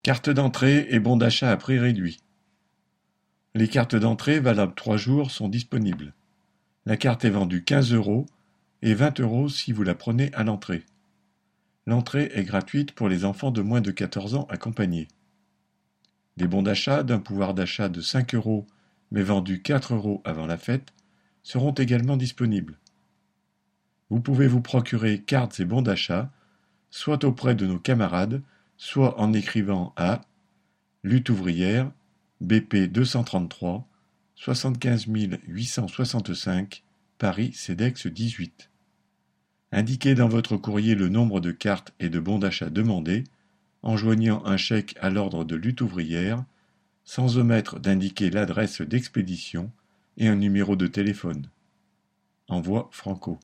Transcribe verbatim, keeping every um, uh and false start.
Carte d'entrée et bon d'achat à prix réduit. Les cartes d'entrée valables trois jours sont disponibles. La carte est vendue quinze euros et vingt euros si vous la prenez à l'entrée. L'entrée est gratuite pour les enfants de moins de quatorze ans accompagnés. Des bons d'achat d'un pouvoir d'achat de cinq euros mais vendus quatre euros avant la fête seront également disponibles. Vous pouvez vous procurer cartes et bons d'achat soit auprès de nos camarades, soit en écrivant à Lutte ouvrière, B P deux cent trente-trois, soixante-quinze mille huit cent soixante-cinq, Paris CEDEX dix-huit. Indiquez dans votre courrier le nombre de cartes et de bons d'achat demandés, en joignant un chèque à l'ordre de Lutte ouvrière, sans omettre d'indiquer l'adresse d'expédition et un numéro de téléphone. Envoi Franco.